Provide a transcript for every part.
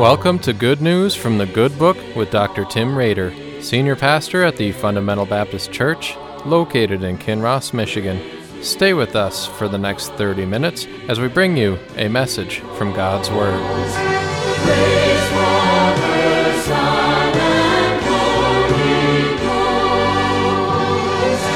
Welcome to Good News from the Good Book with Dr. Tim Rader, Senior Pastor at the Fundamental Baptist Church, located in Kinross, Michigan. Stay with us for the next 30 minutes as we bring you a message from God's Word. Praise Father, Son, and Holy Ghost.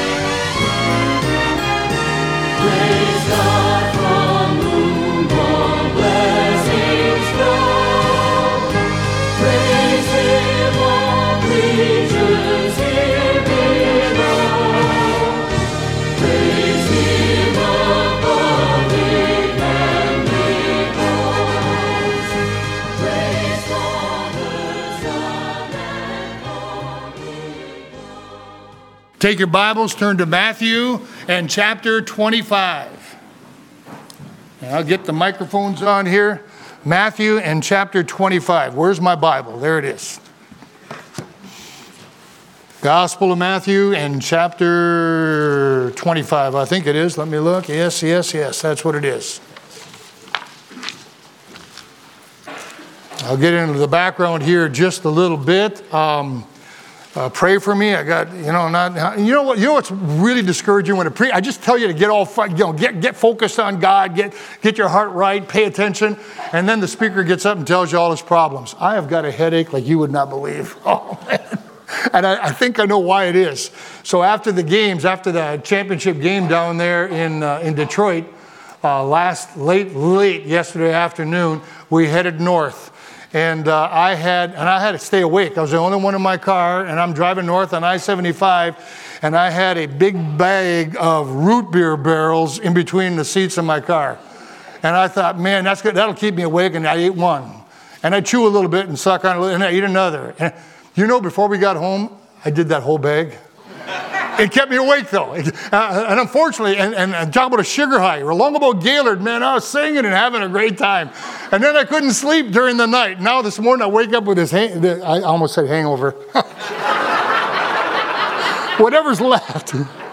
Praise God from whom all blessings flow. Praise Him, all creatures here below. Praise Him above the heavenly hosts. Praise Father, Son, and Holy Ghost. Take your Bibles, turn to Matthew and chapter 25. And I'll get the microphones on here. Matthew and chapter 25. Where's my Bible? There it is. Gospel of Matthew and chapter 25. I think it is. Let me look. Yes. That's what it is. I'll get into the background here just a little bit. Pray for me. I got, you know what's really discouraging when I just tell you to get focused on God, get your heart right, pay attention, and then the speaker gets up and tells you all his problems. I have got a headache like you would not believe. Oh man. And I think I know why it is. So after the championship game down there in Detroit, late yesterday afternoon, we headed north. And I had to stay awake. I was the only one in my car, and I'm driving north on I-75, and I had a big bag of root beer barrels in between the seats of my car. And I thought, man, that's good. That'll keep me awake. And I ate one. And I chew a little bit and suck on a little, and I eat another. And before we got home, I did that whole bag. It kept me awake, though. And unfortunately, and talk about a sugar high. We're long about Gaylord, man. I was singing and having a great time. And then I couldn't sleep during the night. Now this morning I wake up with this, I almost said hangover. Whatever's left.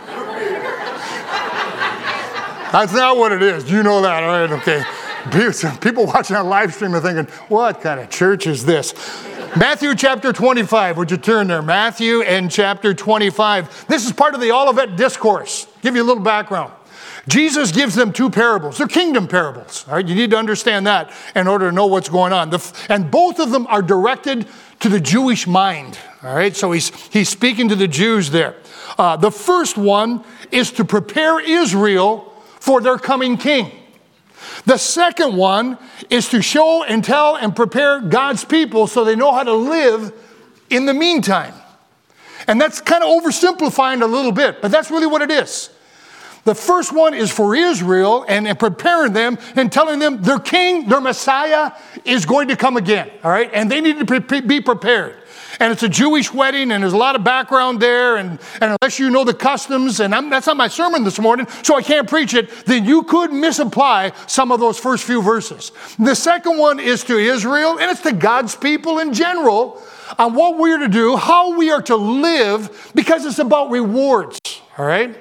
That's not what it is. You know that, all right? Okay. People watching on live stream are thinking, what kind of church is this? Matthew chapter 25, would you turn there? Matthew and chapter 25. This is part of the Olivet Discourse. Give you a little background. Jesus gives them two parables. They're kingdom parables. All right, you need to understand that in order to know what's going on. And both of them are directed to the Jewish mind. All right, so he's speaking to the Jews there. The first one is to prepare Israel for their coming king. The second one is to show and tell and prepare God's people so they know how to live in the meantime. And that's kind of oversimplifying a little bit, but that's really what it is. The first one is for Israel and preparing them and telling them their king, their Messiah, is going to come again. All right, and they need to be prepared. And it's a Jewish wedding, and there's a lot of background there, and unless you know the customs, and that's not my sermon this morning, so I can't preach it, then you could misapply some of those first few verses. The second one is to Israel, and it's to God's people in general, on what we're to do, how we are to live, because it's about rewards, all right?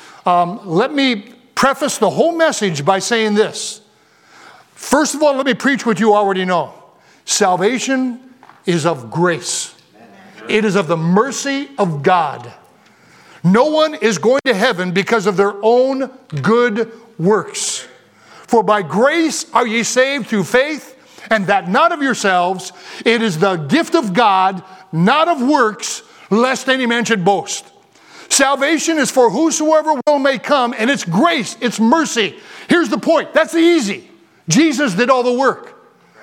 Let me preface the whole message by saying this. First of all, let me preach what you already know. Salvation is of grace. It is of the mercy of God. No one is going to heaven because of their own good works. For by grace are ye saved through faith, and that not of yourselves. It is the gift of God, not of works, lest any man should boast. Salvation is for whosoever will may come, and it's grace, it's mercy. Here's the point. That's easy. Jesus did all the work.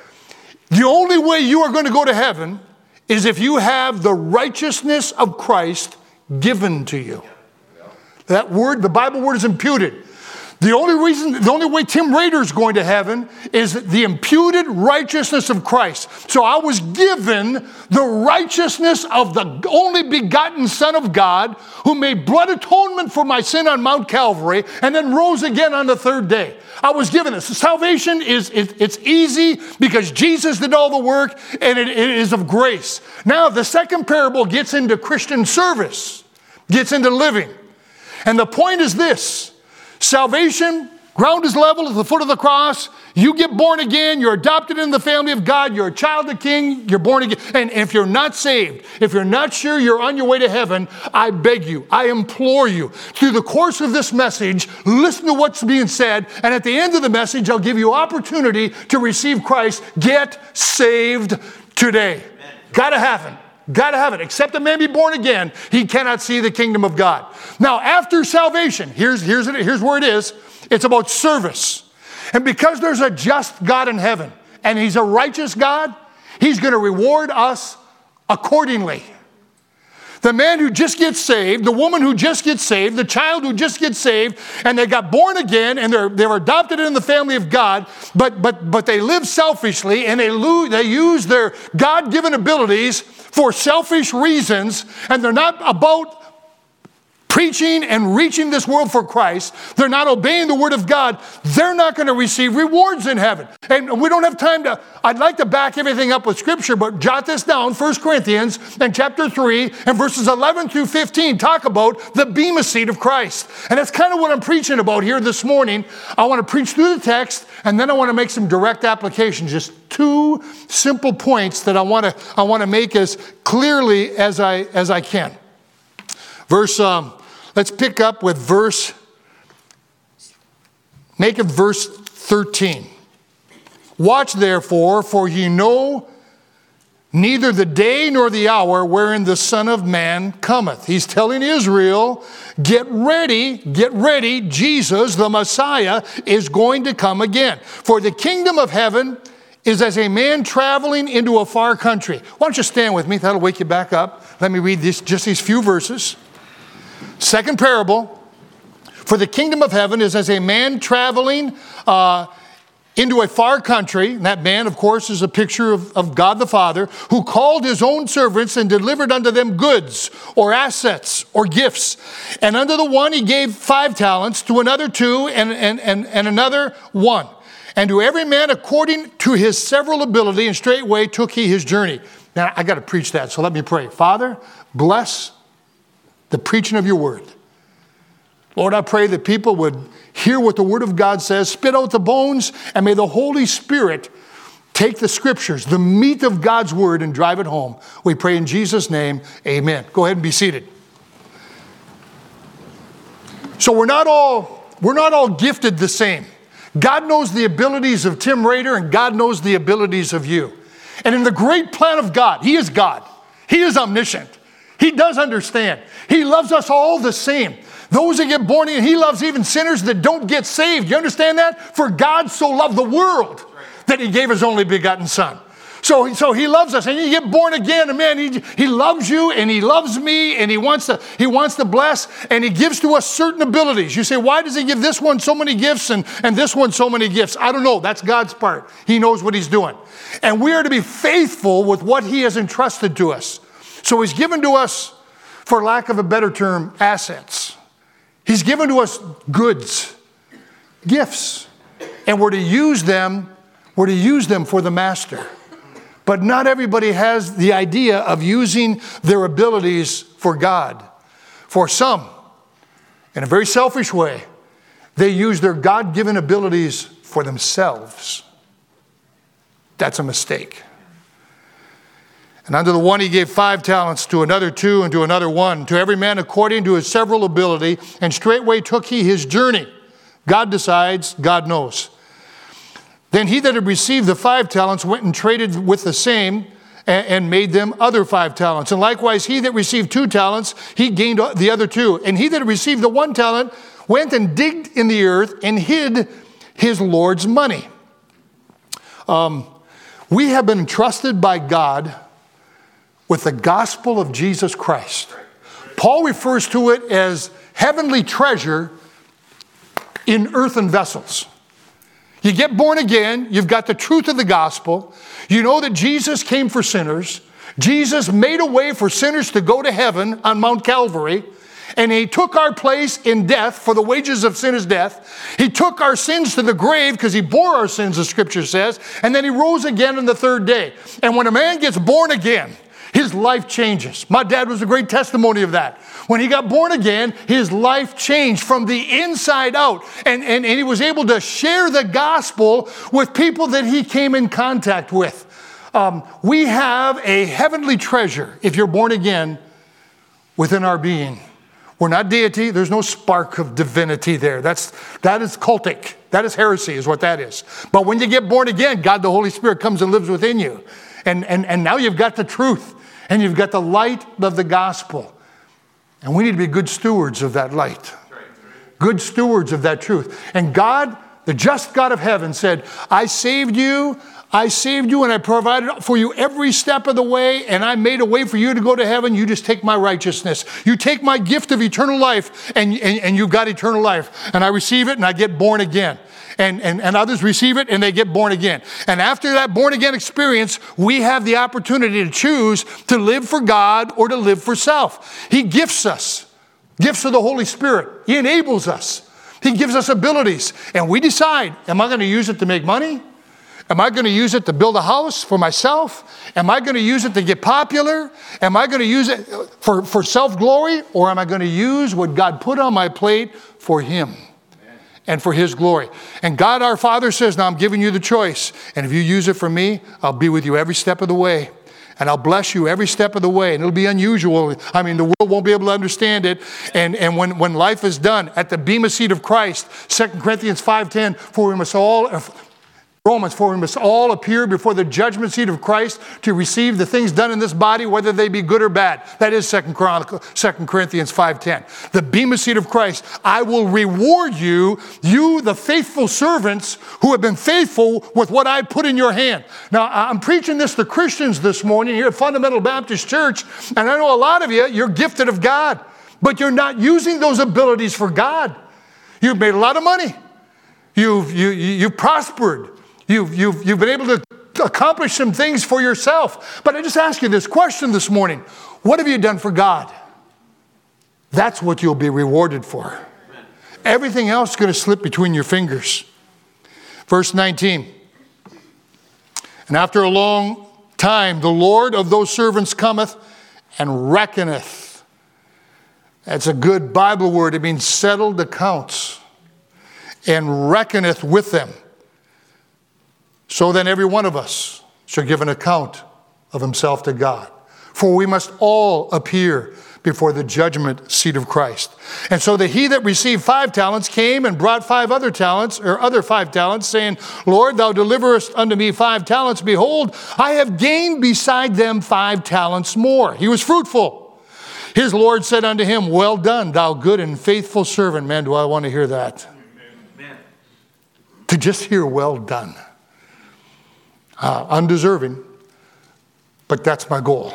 The only way you are going to go to heaven is if you have the righteousness of Christ given to you. That word, the Bible word, is imputed. The only way Tim Rader is going to heaven is the imputed righteousness of Christ. So I was given the righteousness of the only begotten Son of God, who made blood atonement for my sin on Mount Calvary and then rose again on the third day. I was given this. Salvation it's easy because Jesus did all the work, and it is of grace. Now the second parable gets into Christian service, gets into living. And the point is this: salvation, Ground is level at the foot of the cross. You get born again. You're adopted into the family of God. You're a child of the King. You're born again. And if you're not saved, if you're not sure you're on your way to heaven, I beg you, I implore you, through the course of this message, listen to what's being said. And at the end of the message, I'll give you opportunity to receive Christ. Get saved today. Got to have it. Got to have it. Except a man be born again, he cannot see the kingdom of God. Now, after salvation, here's where it is. It's about service. And because there's a just God in heaven, and he's a righteous God, he's going to reward us accordingly. The man who just gets saved, the woman who just gets saved, the child who just gets saved, and they got born again, and they're adopted in the family of God, but they live selfishly, and they use their God-given abilities for selfish reasons, and they're not about preaching and reaching this world for Christ. They're not obeying the word of God. They're not going to receive rewards in heaven. And we don't have time to, I'd like to back everything up with scripture, but jot this down. 1 Corinthians and chapter 3 and verses 11 through 15 talk about the bema seat of Christ. And that's kind of what I'm preaching about here this morning. I want to preach through the text, and then I want to make some direct applications. Just two simple points that I want to make as clearly as I can. Let's pick up with verse 13. Watch therefore, for ye know neither the day nor the hour wherein the Son of Man cometh. He's telling Israel, get ready, Jesus, the Messiah, is going to come again. For the kingdom of heaven is as a man traveling into a far country. Why don't you stand with me? That'll wake you back up. Let me read just these few verses. Second parable, for the kingdom of heaven is as a man traveling into a far country. And that man, of course, is a picture of God the Father, who called his own servants and delivered unto them goods or assets or gifts. And unto the one he gave 5 talents, to another 2, and another 1. And to every man according to his several ability, and straightway took he his journey. Now, I got to preach that, so let me pray. Father, bless the preaching of your word. Lord, I pray that people would hear what the word of God says, spit out the bones, and may the Holy Spirit take the scriptures, the meat of God's word, and drive it home. We pray in Jesus' name, amen. Go ahead and be seated. So we're not all gifted the same. God knows the abilities of Tim Rader, and God knows the abilities of you. And in the great plan of God, he is God. He is omniscient. He does understand. He loves us all the same. Those that get born again, he loves even sinners that don't get saved. You understand that? For God so loved the world that he gave his only begotten Son. So he loves us, and you get born again, and man, he loves you, and he loves me, and he wants to bless, and he gives to us certain abilities. You say, why does he give this one so many gifts and this one so many gifts? I don't know. That's God's part. He knows what he's doing. And we are to be faithful with what he has entrusted to us. So he's given to us, for lack of a better term, assets. He's given to us goods, gifts, and we're to use them for the master. But not everybody has the idea of using their abilities for God. For some, in a very selfish way, they use their God-given abilities for themselves. That's a mistake. And unto the one he gave 5 talents, to another 2, and to another 1, to every man according to his several ability, and straightway took he his journey. God decides, God knows. Then he that had received the 5 talents went and traded with the same, and made them other 5 talents. And likewise he that received 2 talents, he gained the other 2. And he that received the 1 talent went and digged in the earth and hid his Lord's money. We have been entrusted by God with the gospel of Jesus Christ. Paul refers to it as heavenly treasure in earthen vessels. You get born again, you've got the truth of the gospel. You know that Jesus came for sinners. Jesus made a way for sinners to go to heaven on Mount Calvary. And he took our place in death, for the wages of sin is death. He took our sins to the grave because he bore our sins, the scripture says. And then he rose again on the 3rd day. And when a man gets born again, His life changes. My dad was a great testimony of that. When he got born again, his life changed from the inside out. And he was able to share the gospel with people that he came in contact with. We have a heavenly treasure, if you're born again, within our being. We're not deity. There's no spark of divinity there. That is cultic. That is heresy, is what that is. But when you get born again, God the Holy Spirit comes and lives within you. And now you've got the truth. And you've got the light of the gospel. And we need to be good stewards of that light. Good stewards of that truth. And God, the just God of heaven, said, I saved you, and I provided for you every step of the way, and I made a way for you to go to heaven. You just take my righteousness. You take my gift of eternal life, and you've got eternal life. And I receive it, and I get born again. And others receive it, and they get born again. And after that born again experience, we have the opportunity to choose to live for God or to live for self. He gifts us. Gifts of the Holy Spirit. He enables us. He gives us abilities. And we decide, am I going to use it to make money? Am I going to use it to build a house for myself? Am I going to use it to get popular? Am I going to use it for self-glory? Or am I going to use what God put on my plate for Him and for His glory? And God our Father says, now I'm giving you the choice. And if you use it for me, I'll be with you every step of the way. And I'll bless you every step of the way. And it'll be unusual. I mean, the world won't be able to understand it. And when life is done at the bema seat of Christ, 2 Corinthians 5:10, Romans, for we must all appear before the judgment seat of Christ to receive the things done in this body, whether they be good or bad. That is 2 Corinthians 5:10. The bema seat of Christ. I will reward you, the faithful servants who have been faithful with what I put in your hand. Now, I'm preaching this to Christians this morning here at Fundamental Baptist Church, and I know a lot of you're gifted of God, but you're not using those abilities for God. You've made a lot of money. You've prospered. You've been able to accomplish some things for yourself. But I just ask you this question this morning. What have you done for God? That's what you'll be rewarded for. Amen. Everything else is going to slip between your fingers. Verse 19. And after a long time, the Lord of those servants cometh and reckoneth. That's a good Bible word. It means settled accounts. And reckoneth with them. So then every one of us shall give an account of himself to God. For we must all appear before the judgment seat of Christ. And so he that received 5 talents came and brought 5 other talents, saying, Lord, thou deliverest unto me 5 talents. Behold, I have gained beside them 5 talents more. He was fruitful. His Lord said unto him, well done, thou good and faithful servant. Man, do I want to hear that. Amen. To just hear well done. Undeserving, but that's my goal.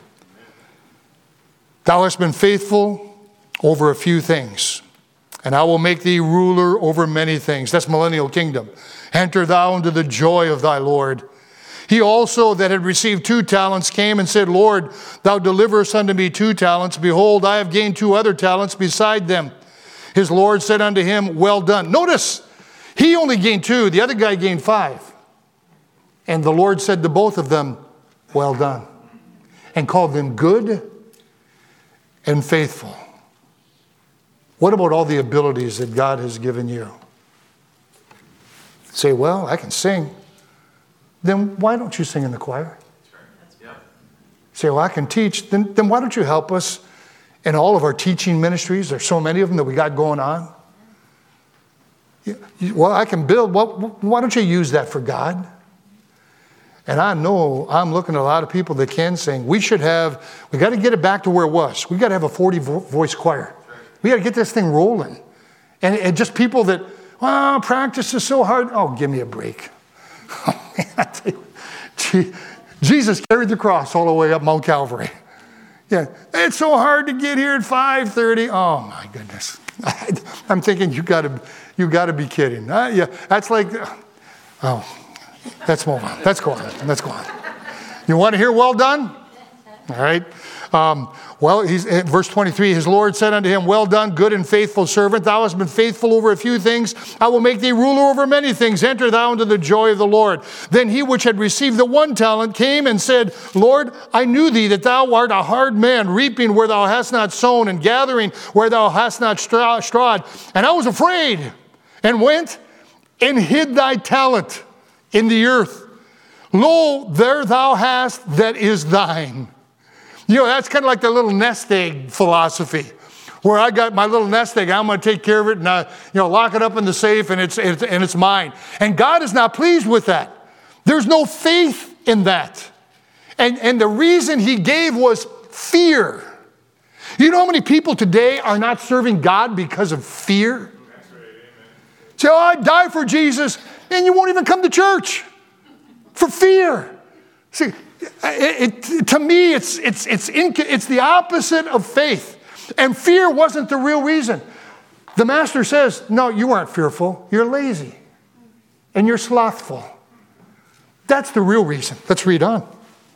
Thou hast been faithful over a few things, and I will make thee ruler over many things. That's millennial kingdom. Enter thou into the joy of thy Lord. He also that had received 2 talents came and said, Lord, thou deliverest unto me 2 talents. Behold, I have gained 2 other talents beside them. His Lord said unto him, well done. Notice, he only gained 2. The other guy gained 5. And the Lord said to both of them, well done, and called them good and faithful. What about all the abilities that God has given you? Say, well, I can sing. Then why don't you sing in the choir? Say, well, I can teach. Then why don't you help us in all of our teaching ministries? There's so many of them that we got going on. Well, I can build. Well, why don't you use that for God? And I know I'm looking at a lot of people that can sing. We got to get it back to where it was. We got to have a 40-voice choir. We got to get this thing rolling. And just people that, well, practice is so hard. Oh, give me a break. Oh, man, I tell you, Jesus carried the cross all the way up Mount Calvary. Yeah, it's so hard to get here at 5:30. Oh, my goodness. I'm thinking you got to be kidding. Yeah, that's like, oh. Let's move on. Let's go on. You want to hear well done? All right. He's in verse 23, his Lord said unto him, well done, good and faithful servant. Thou hast been faithful over a few things. I will make thee ruler over many things. Enter thou into the joy of the Lord. Then he which had received the 1 talent came and said, Lord, I knew thee that thou art a hard man, reaping where thou hast not sown and gathering where thou hast not strawed. And I was afraid and went and hid thy talent in the earth. Lo, there thou hast that is thine. You know, that's kind of like the little nest egg philosophy, where I got my little nest egg, I'm going to take care of it and lock it up in the safe, and it's mine. And God is not pleased with that. There's no faith in that. And the reason he gave was fear. You know how many people today are not serving God because of fear? That's right, amen. Say, I'd die for Jesus, and you won't even come to church for fear. See, to me, it's the opposite of faith. And fear wasn't the real reason. The master says, no, you aren't fearful. You're lazy. And you're slothful. That's the real reason. Let's read on.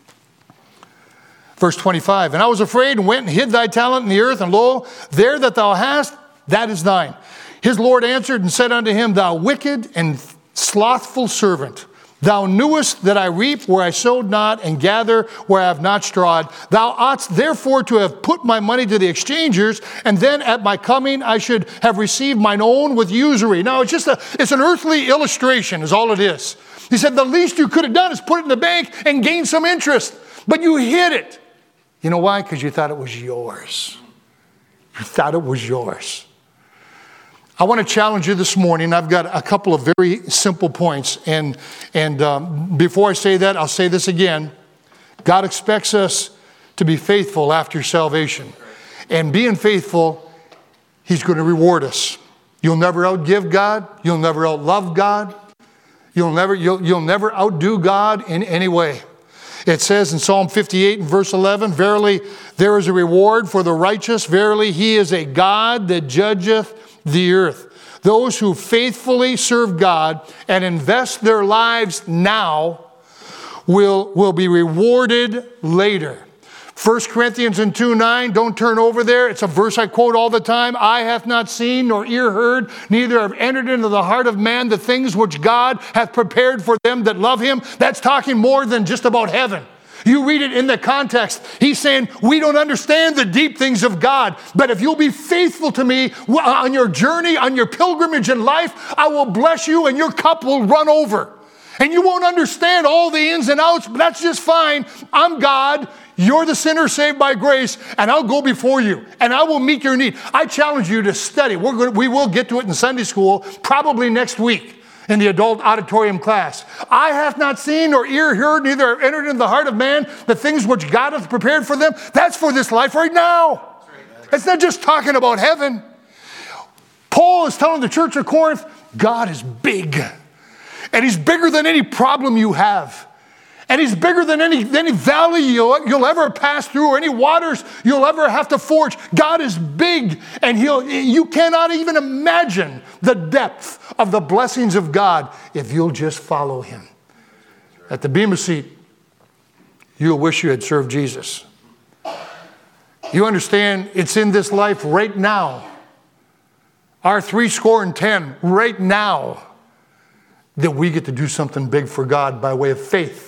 Verse 25, and I was afraid and went and hid thy talent in the earth, and lo, there that thou hast, that is thine. His Lord answered and said unto him, thou wicked and slothful servant, thou knewest that I reap where I sowed not, and gather where I have not strawed. Thou oughtest therefore to have put my money to the exchangers, and then at my coming I should have received mine own with usury. Now it's an earthly illustration is all it is. He said the least you could have done is put it in the bank and gain some interest, but you hid it. You know why? Because you thought it was yours. You thought it was yours. I want to challenge you this morning. I've got a couple of very simple points. And before I say that, I'll say this again. God expects us to be faithful after salvation. And being faithful, he's going to reward us. You'll never outgive God. You'll never outlove God. You'll never outdo God in any way. It says in Psalm 58 and verse 11, verily there is a reward for the righteous. Verily he is a God that judgeth the earth. Those who faithfully serve God and invest their lives now will be rewarded later. 1 Corinthians 2:9, don't turn over there. It's a verse I quote all the time. Eye hath not seen nor ear heard, neither have entered into the heart of man the things which God hath prepared for them that love him. That's talking more than just about heaven. You read it in the context. He's saying, we don't understand the deep things of God, but if you'll be faithful to me on your journey, on your pilgrimage in life, I will bless you and your cup will run over. And you won't understand all the ins and outs, but that's just fine. I'm God. You're the sinner saved by grace, and I'll go before you, and I will meet your need. I challenge you to study. We will get to it in Sunday school, probably next week in the adult auditorium class. Eye hath not seen, nor ear heard, neither have entered into the heart of man the things which God hath prepared for them. That's for this life right now. It's not just talking about heaven. Paul is telling the church of Corinth, God is big, and he's bigger than any problem you have. And he's bigger than any valley you'll ever pass through or any waters you'll ever have to forge. God is big, and you cannot even imagine the depth of the blessings of God if you'll just follow him. At the Bema seat, you'll wish you had served Jesus. You understand it's in this life right now, our 70 right now, that we get to do something big for God by way of faith.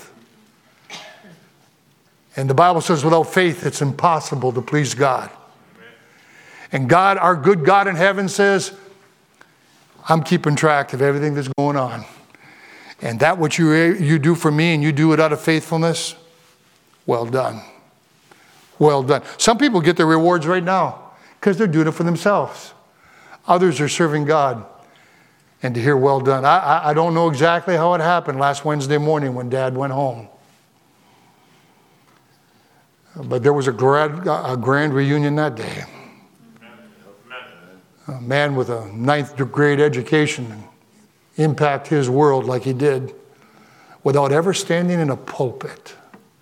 And the Bible says without faith, it's impossible to please God. And God, our good God in heaven says, I'm keeping track of everything that's going on. And that which you do for me and you do it out of faithfulness, well done. Well done. Some people get their rewards right now because they're doing it for themselves. Others are serving God. And to hear well done. I don't know exactly how it happened last Wednesday morning when Dad went home. But there was a grand reunion that day. A man with a 9th grade education impact his world like he did without ever standing in a pulpit,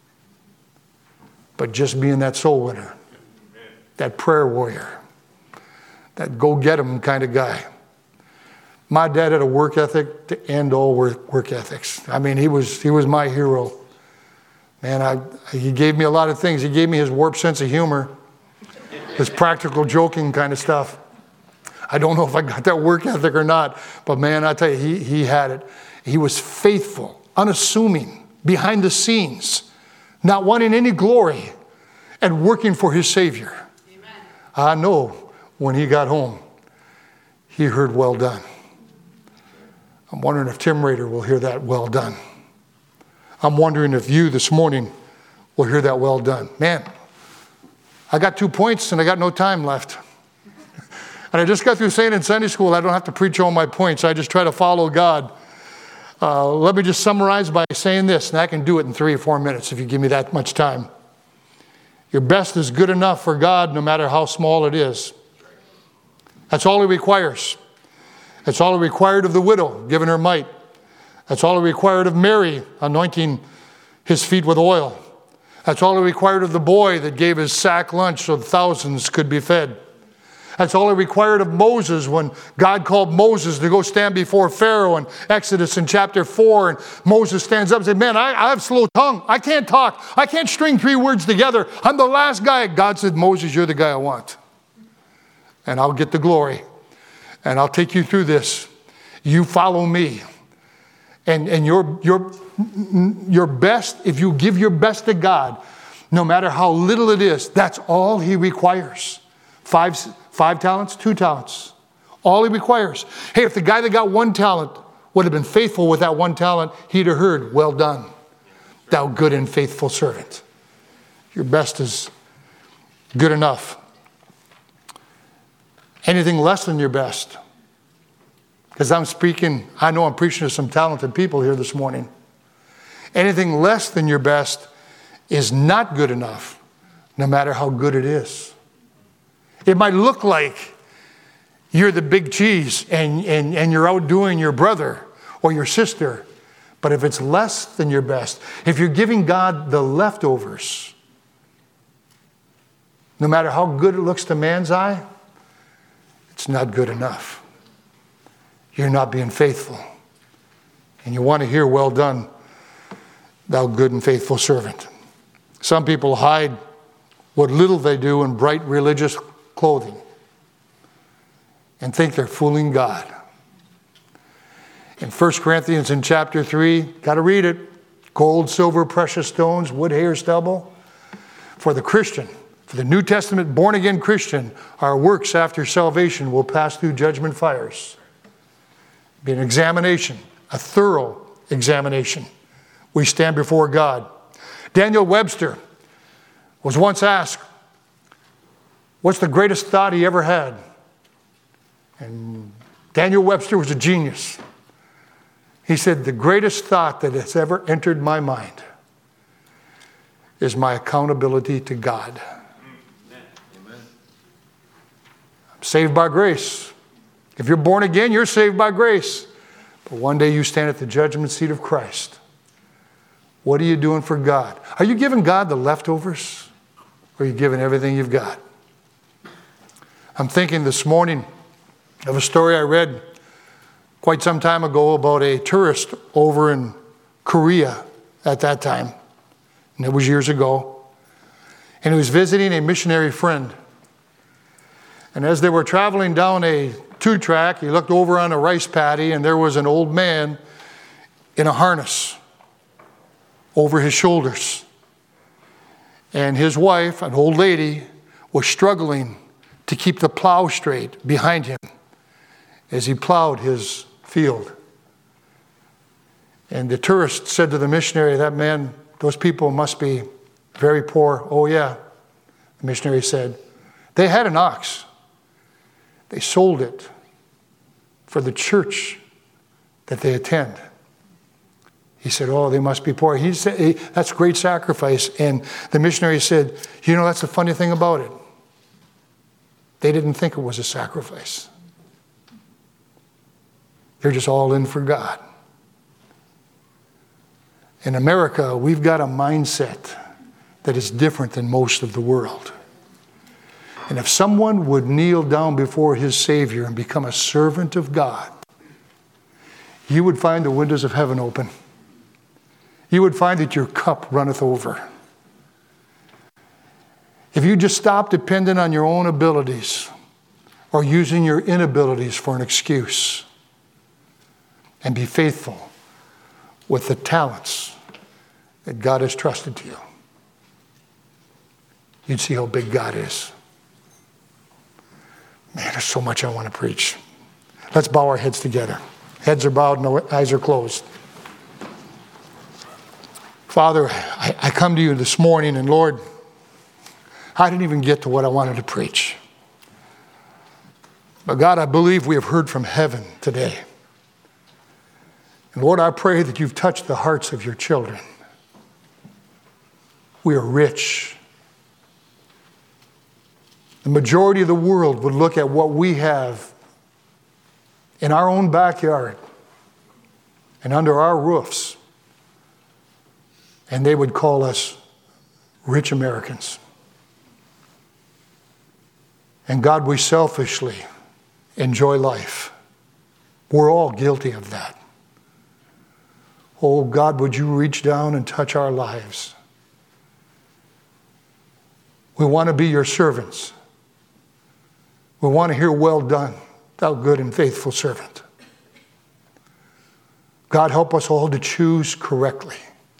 but just being that soul winner, that prayer warrior, that go-get-'em kind of guy. My dad had a work ethic to end all work ethics. I mean, he was my hero. Man, he gave me a lot of things. He gave me his warped sense of humor, his practical joking kind of stuff. I don't know if I got that work ethic or not, but man, I tell you, he had it. He was faithful, unassuming, behind the scenes, not wanting any glory, and working for his Savior. Amen. I know when he got home, he heard well done. I'm wondering if Tim Rader will hear that well done. I'm wondering if you this morning will hear that well done. Man, I got 2 points and I got no time left. And I just got through saying in Sunday school, I don't have to preach all my points. I just try to follow God. Let me just summarize by saying this, and I can do it in 3 or 4 minutes if you give me that much time. Your best is good enough for God, no matter how small it is. That's all he requires. That's all he required of the widow, giving her mite. That's all he required of Mary, anointing his feet with oil. That's all he required of the boy that gave his sack lunch so thousands could be fed. That's all he required of Moses when God called Moses to go stand before Pharaoh in Exodus in chapter 4. And Moses stands up and says, man, I have slow tongue. I can't talk. I can't string 3 words together. I'm the last guy. God said, Moses, you're the guy I want. And I'll get the glory. And I'll take you through this. You follow me. And your best, if you give your best to God, no matter how little it is, that's all he requires. 5 talents, 2 talents. All he requires. Hey, if the guy that got 1 talent would have been faithful with that 1 talent, he'd have heard, well done, thou good and faithful servant. Your best is good enough. Anything less than your best. Because I know I'm preaching to some talented people here this morning. Anything less than your best is not good enough, no matter how good it is. It might look like you're the big cheese and you're outdoing your brother or your sister. But if it's less than your best, if you're giving God the leftovers, no matter how good it looks to man's eye, it's not good enough. You're not being faithful. And you want to hear, well done, thou good and faithful servant. Some people hide what little they do in bright religious clothing and think they're fooling God. In 1 Corinthians in chapter 3, got to read it. Gold, silver, precious stones, wood, hair, stubble. For the Christian, for the New Testament born-again Christian, our works after salvation will pass through judgment fires. Be an examination, a thorough examination. We stand before God. Daniel Webster was once asked, what's the greatest thought he ever had? And Daniel Webster was a genius. He said, the greatest thought that has ever entered my mind is my accountability to God. Amen. I'm saved by grace. If you're born again, you're saved by grace. But one day you stand at the judgment seat of Christ. What are you doing for God? Are you giving God the leftovers? Or are you giving everything you've got? I'm thinking this morning of a story I read quite some time ago about a tourist over in Korea at that time. And it was years ago. And he was visiting a missionary friend. And as they were traveling down a 2-track, he looked over on a rice paddy, and there was an old man in a harness over his shoulders. And his wife, an old lady, was struggling to keep the plow straight behind him as he plowed his field. And the tourist said to the missionary, that man, those people must be very poor. Oh yeah, the missionary said. They had an ox. They sold it for the church that they attend. He said, oh, they must be poor. He said, hey, that's great sacrifice. And the missionary said, you know, that's the funny thing about it. They didn't think it was a sacrifice. They're just all in for God. In America, we've got a mindset that is different than most of the world. And if someone would kneel down before his Savior and become a servant of God, you would find the windows of heaven open. you would find that your cup runneth over. If you just stop depending on your own abilities or using your inabilities for an excuse and be faithful with the talents that God has trusted to you, you'd see how big God is. Man, there's so much I want to preach. Let's bow our heads together. Heads are bowed and the eyes are closed. Father, I come to you this morning, and Lord, I didn't even get to what I wanted to preach. But God, I believe we have heard from heaven today. And Lord, I pray that you've touched the hearts of your children. We are rich. The majority of the world would look at what we have in our own backyard and under our roofs, and they would call us rich Americans. And God, we selfishly enjoy life. We're all guilty of that. Oh God, would you reach down and touch our lives? We want to be your servants. We want to hear, well done, thou good and faithful servant. God, help us all to choose correctly.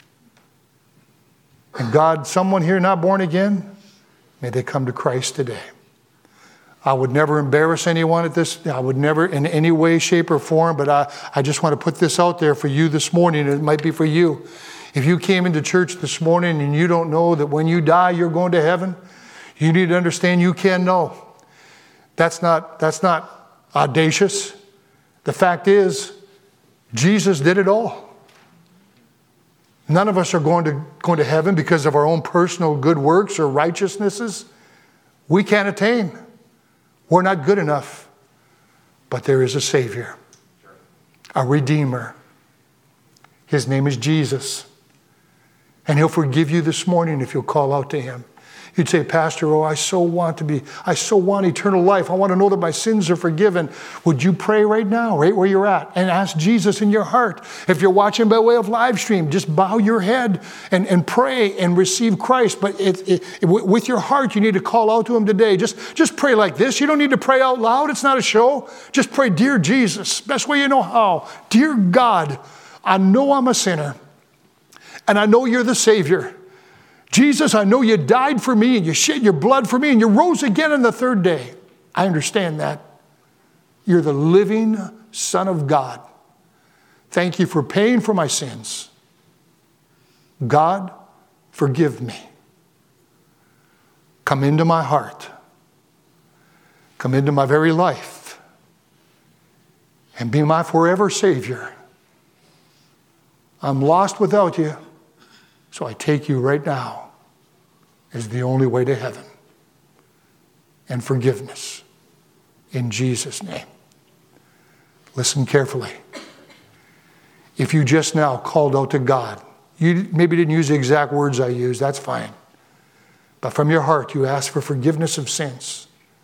And God, someone here not born again, may they come to Christ today. I would never embarrass anyone at this. I would never in any way, shape, or form, but I just want to put this out there for you this morning. It might be for you. If you came into church this morning and you don't know that when you die, you're going to heaven, you need to understand you can know. That's not audacious. The fact is, Jesus did it all. None of us are going to heaven because of our own personal good works or righteousnesses. We can't attain. We're not good enough. But there is a Savior, a Redeemer. His name is Jesus. And he'll forgive you this morning if you'll call out to him. You'd say, Pastor, I so want eternal life. I want to know that my sins are forgiven. Would you pray right now, right where you're at, and ask Jesus in your heart? If you're watching by way of live stream, just bow your head and pray and receive Christ. But with your heart, you need to call out to him today. Just pray like this. You don't need to pray out loud. It's not a show. Just pray, dear Jesus. Best way you know how. Dear God, I know I'm a sinner, and I know you're the Savior. Jesus, I know you died for me and you shed your blood for me and you rose again on the third day. I understand that. You're the living Son of God. Thank you for paying for my sins. God, forgive me. Come into my heart. Come into my very life. And be my forever Savior. I'm lost without you. So I take you right now as the only way to heaven and forgiveness in Jesus' name. Listen carefully. If you just now called out to God, you maybe didn't use the exact words I used, that's fine. But from your heart, you ask for forgiveness of sins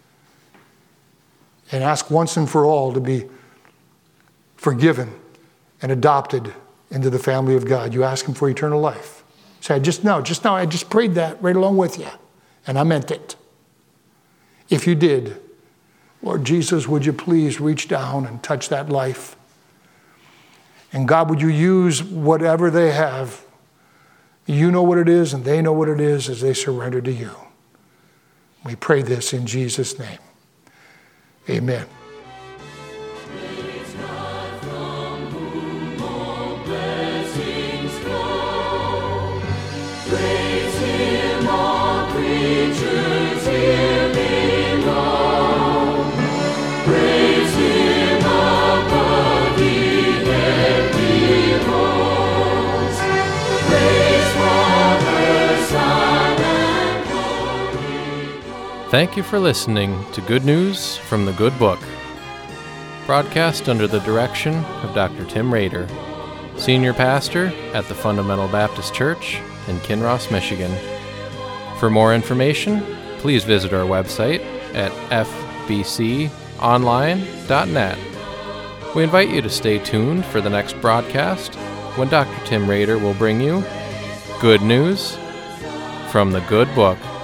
and ask once and for all to be forgiven and adopted into the family of God. You ask him for eternal life. Say, I just prayed that right along with you, and I meant it. If you did, Lord Jesus, would you please reach down and touch that life? And God, would you use whatever they have? You know what it is, and they know what it is as they surrender to you. We pray this in Jesus' name. Amen. Thank you for listening to Good News from the Good Book, broadcast under the direction of Dr. Tim Rader, Senior Pastor at the Fundamental Baptist Church in Kinross, Michigan. For more information, please visit our website at fbconline.net. We invite you to stay tuned for the next broadcast when Dr. Tim Rader will bring you Good News from the Good Book.